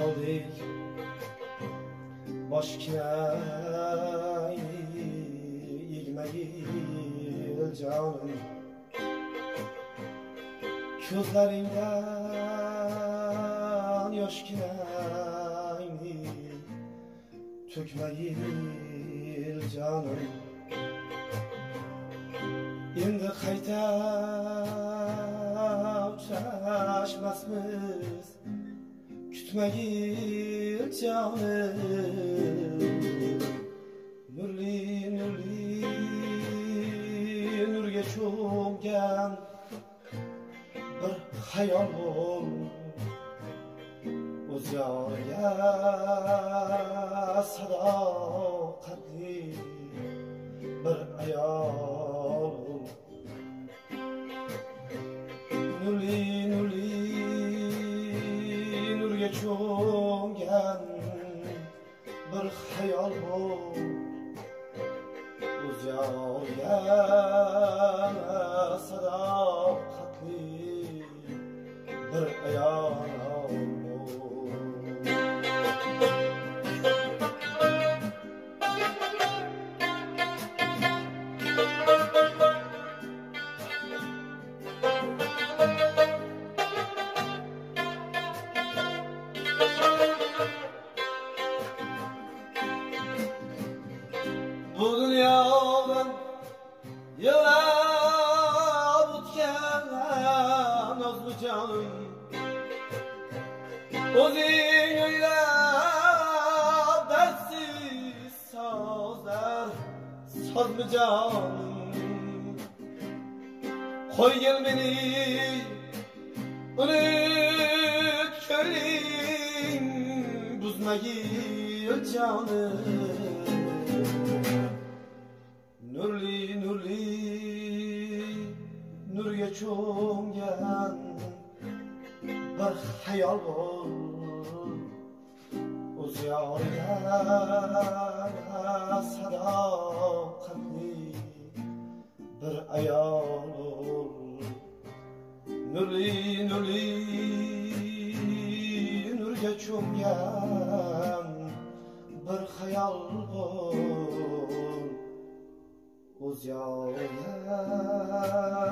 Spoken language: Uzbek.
kaldık başkine ilmeyil canım. Gözlerimden yaş kinayni tökmeyil canım. Endi qayta uchrashmasmiz, kutmagil canım. Nurli nurli nurga cho'mgan bir hayol bo'l, o'z yoriga sadoqatli bir ayol. Nurli nurli nurga cho'mgan bir hayol bo'l, o'z yoriga sadoqatli bir ayol. Bu dünyadan yıllar o'tgan nazlı canım, o'zing o'ylab dardsiz sozlar sozmi canım. Qo'ygil meni unut ko'ring, buzmagil canım. Nurli nurli nurga cho'mgan bir hayol bo'l, o'z yoriga sadoqatli bir ayol. Nurli nurli nurga cho'mgan bir hayol bo'l, o'z yoriga